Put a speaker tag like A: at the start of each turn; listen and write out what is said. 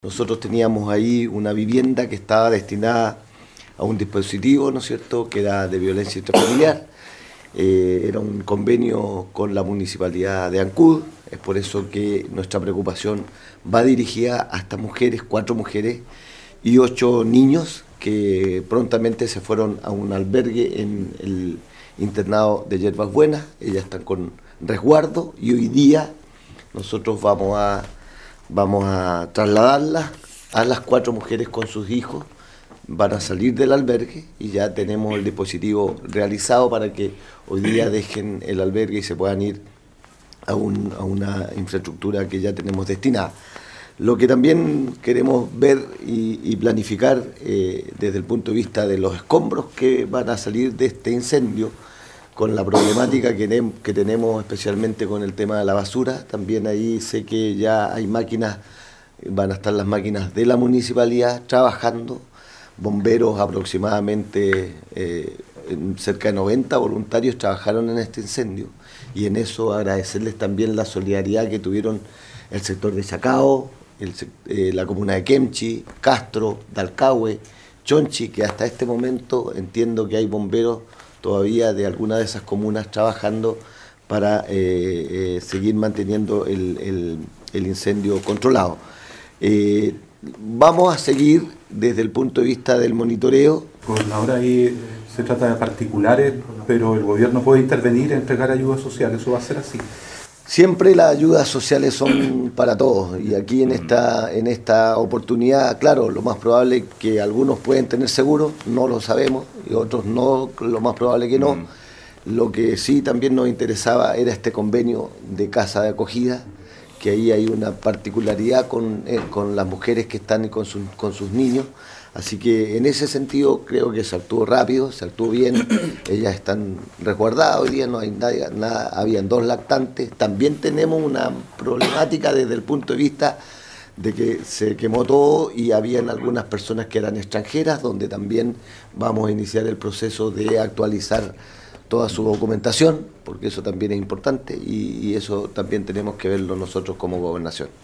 A: Nosotros teníamos ahí una vivienda que estaba destinada a un dispositivo, ¿no es cierto?, que era de violencia intrafamiliar. Era un convenio con la municipalidad de Ancud, es por eso que nuestra preocupación va dirigida a estas mujeres, 4 mujeres y 8 niños que prontamente se fueron a un albergue en el internado de Yerbas Buenas. Ellas están con resguardo y hoy día nosotros vamos a trasladarlas a las 4 mujeres con sus hijos. Van a salir del albergue y ya tenemos el dispositivo realizado para que hoy día dejen el albergue y se puedan ir a una infraestructura que ya tenemos destinada. Lo que también queremos ver y planificar desde el punto de vista de los escombros que van a salir de este incendio, con la problemática que tenemos especialmente con el tema de la basura. También ahí sé que ya hay máquinas, van a estar las máquinas de la municipalidad trabajando, bomberos aproximadamente cerca de 90 voluntarios trabajaron en este incendio, y en eso agradecerles también la solidaridad que tuvieron el sector de Chacao, la comuna de Kemchi, Castro, Dalcahue, Chonchi, que hasta este momento entiendo que hay bomberos todavía de alguna de esas comunas trabajando para seguir manteniendo el incendio controlado. Vamos a seguir desde el punto de vista del monitoreo.
B: Por ahora ahí se trata de particulares, pero el gobierno puede intervenir, entregar ayuda social, eso va a ser así.
A: Siempre las ayudas sociales son para todos, y aquí en esta oportunidad, claro, lo más probable es que algunos pueden tener seguro, no lo sabemos, y otros no, lo más probable que no. Lo que sí también nos interesaba era este convenio de casa de acogida, que ahí hay una particularidad con las mujeres que están con sus niños. Así que en ese sentido creo que se actuó rápido, se actuó bien. Ellas están resguardadas, hoy día no hay nada, habían 2 lactantes. También tenemos una problemática desde el punto de vista de que se quemó todo y habían algunas personas que eran extranjeras, donde también vamos a iniciar el proceso de actualizar toda su documentación, porque eso también es importante, y eso también tenemos que verlo nosotros como gobernación.